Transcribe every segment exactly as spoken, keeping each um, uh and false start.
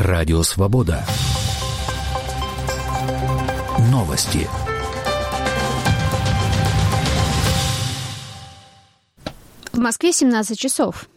Радио Свобода. Новости. В Москве семнадцать часов.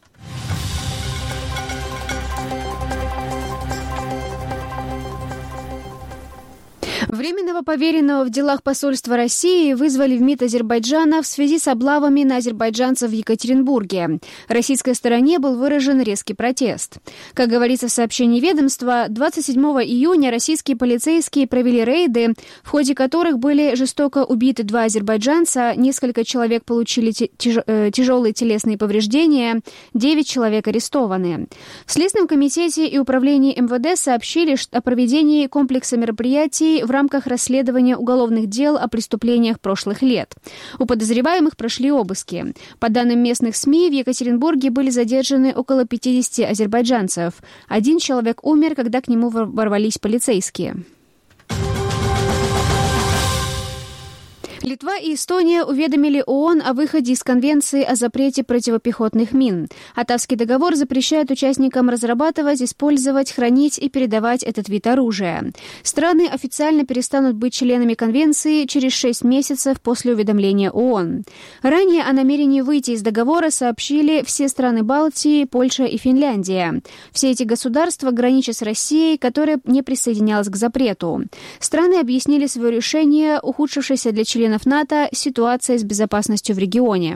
Временного поверенного в делах посольства России вызвали в МИД Азербайджана в связи с облавами на азербайджанцев в Екатеринбурге. Российской стороне был выражен резкий протест. Как говорится в сообщении ведомства, двадцать седьмого июня российские полицейские провели рейды, в ходе которых были жестоко убиты два азербайджанца, несколько человек получили тяжелые телесные повреждения, девять человек арестованы. В Следственном комитете и управлении эм вэ дэ сообщили о проведении комплекса мероприятий в рамках В рамках расследования уголовных дел о преступлениях прошлых лет. У подозреваемых прошли обыски. По данным местных СМИ, в Екатеринбурге были задержаны около пятидесяти азербайджанцев. Один человек умер, когда к нему ворвались полицейские. Литва и Эстония уведомили ООН о выходе из Конвенции о запрете противопехотных мин. Оттавский договор запрещает участникам разрабатывать, использовать, хранить и передавать этот вид оружия. Страны официально перестанут быть членами Конвенции через шесть месяцев после уведомления ООН. Ранее о намерении выйти из договора сообщили все страны Балтии, Польша и Финляндия. Все эти государства граничат с Россией, которая не присоединялась к запрету. Страны объяснили свое решение ухудшившейся для членов НАТО ситуация с безопасностью в регионе.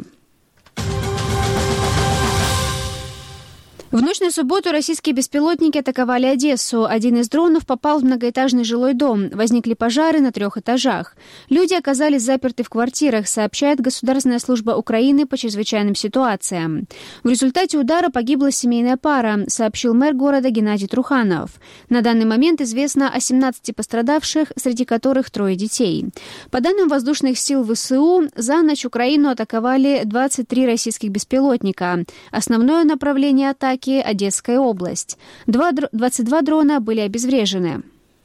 В ночь на субботу российские беспилотники атаковали Одессу. Один из дронов попал в многоэтажный жилой дом. Возникли пожары на трех этажах. Люди оказались заперты в квартирах, сообщает Государственная служба Украины по чрезвычайным ситуациям. В результате удара погибла семейная пара, сообщил мэр города Геннадий Труханов. На данный момент известно о семнадцати пострадавших, среди которых трое детей. По данным воздушных сил ВСУ, за ночь Украину атаковали двадцать три российских беспилотника. Основное направление атаки – Одесская область. двадцать два дрона были обезврежены.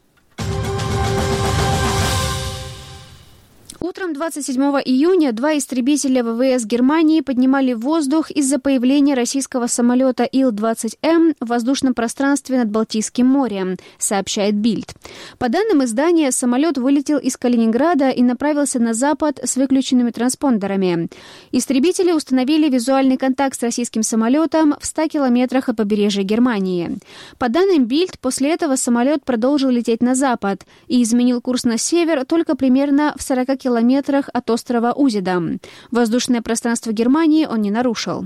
Утром двадцать седьмого июня два истребителя ВВС Германии поднимали в воздух из-за появления российского самолета Ил двадцать эм в воздушном пространстве над Балтийским морем, сообщает Бильд. По данным издания, самолет вылетел из Калининграда и направился на запад с выключенными транспондерами. Истребители установили визуальный контакт с российским самолетом в ста километрах от побережья Германии. По данным Бильд, после этого самолет продолжил лететь на запад и изменил курс на север только примерно в сорока километрах километрах от острова Узеда. Воздушное пространство Германии он не нарушил.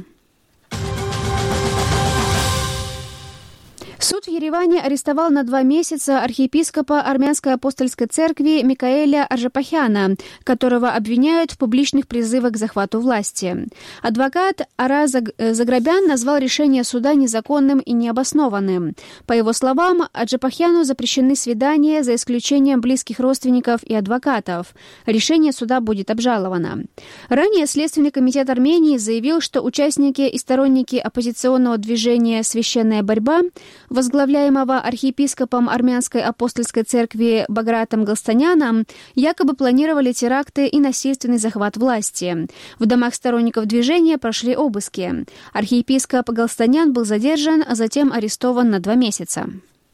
Суд в Ереване арестовал на два месяца архиепископа Армянской апостольской церкви Микаэля Аджапахяна, которого обвиняют в публичных призывах к захвату власти. Адвокат Ара Заграбян назвал решение суда незаконным и необоснованным. По его словам, Аджапахяну запрещены свидания за исключением близких родственников и адвокатов. Решение суда будет обжаловано. Ранее Следственный комитет Армении заявил, что участники и сторонники оппозиционного движения «Священная борьба», возглавляемого архиепископом Армянской апостольской церкви Багратом Галстаняном, якобы планировали теракты и насильственный захват власти. В домах сторонников движения прошли обыски. Архиепископ Галстанян был задержан, а затем арестован на два месяца.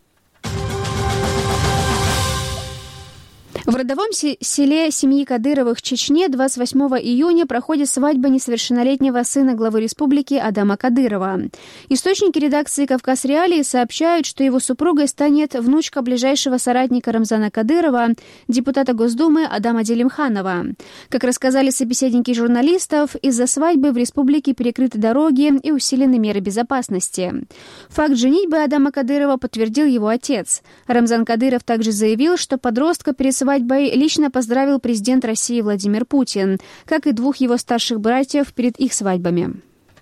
В родовом селе семьи Кадыровых в Чечне двадцать восьмого июня проходит свадьба несовершеннолетнего сына главы республики Адама Кадырова. Источники редакции «Кавказ Реалии» сообщают, что его супругой станет внучка ближайшего соратника Рамзана Кадырова, депутата Госдумы Адама Делимханова. Как рассказали собеседники журналистов, из-за свадьбы в республике перекрыты дороги и усилены меры безопасности. Факт женитьбы Адама Кадырова подтвердил его отец. Рамзан Кадыров также заявил, что подростка перед свадьбой лично поздравил президент России Владимир Путин, как и двух его старших братьев перед их свадьбами.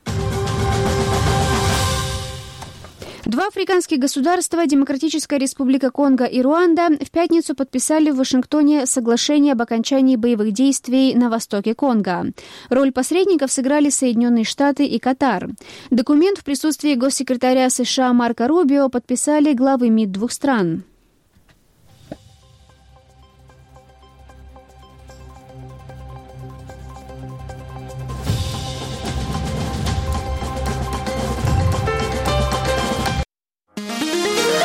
Два африканских государства, Демократическая Республика Конго и Руанда, в пятницу подписали в Вашингтоне соглашение об окончании боевых действий на востоке Конго. Роль посредников сыграли Соединенные Штаты и Катар. Документ в присутствии госсекретаря США Марко Рубио подписали главы МИД двух стран.